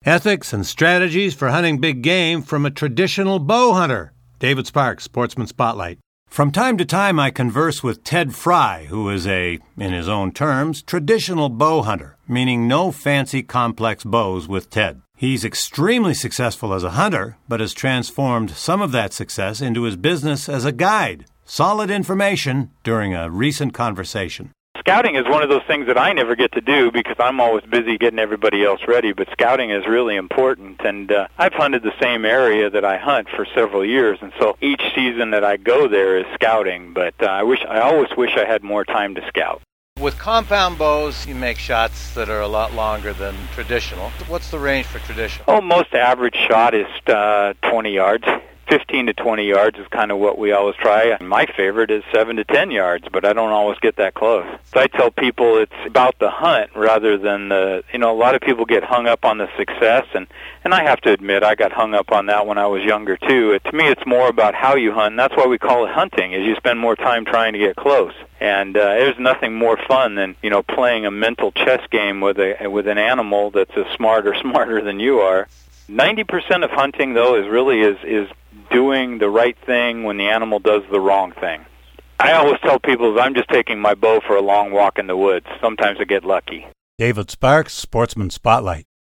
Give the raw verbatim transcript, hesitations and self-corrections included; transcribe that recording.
Ethics and strategies for hunting big game from a traditional bow hunter. David Sparks, Sportsman Spotlight. From time to time, I converse with Ted Fry, who is a, in his own terms, traditional bow hunter, meaning no fancy complex bows with Ted. He's extremely successful as a hunter, but has transformed some of that success into his business as a guide. Solid information during a recent conversation. Scouting is one of those things that I never get to do because I'm always busy getting everybody else ready, but scouting is really important, and uh, I've hunted the same area that I hunt for several years, and so each season that I go there is scouting, but uh, I wish I always wish I had more time to scout. With compound bows, you make shots that are a lot longer than traditional. What's the range for traditional? Oh, most average shot is uh, twenty yards. fifteen to twenty yards is kind of what we always try. My favorite is seven to ten yards, but I don't always get that close. So I tell people it's about the hunt rather than the, you know, a lot of people get hung up on the success, and, and I have to admit I got hung up on that when I was younger too. It, to me it's more about how you hunt, and that's why we call it hunting, is you spend more time trying to get close. And uh, there's nothing more fun than, you know, playing a mental chess game with a with an animal that's as smart or smarter than you are. ninety percent of hunting, though, is really is is doing the right thing when the animal does the wrong thing. I always tell people I'm just taking my bow for a long walk in the woods. Sometimes I get lucky. David Sparks, Sportsman Spotlight.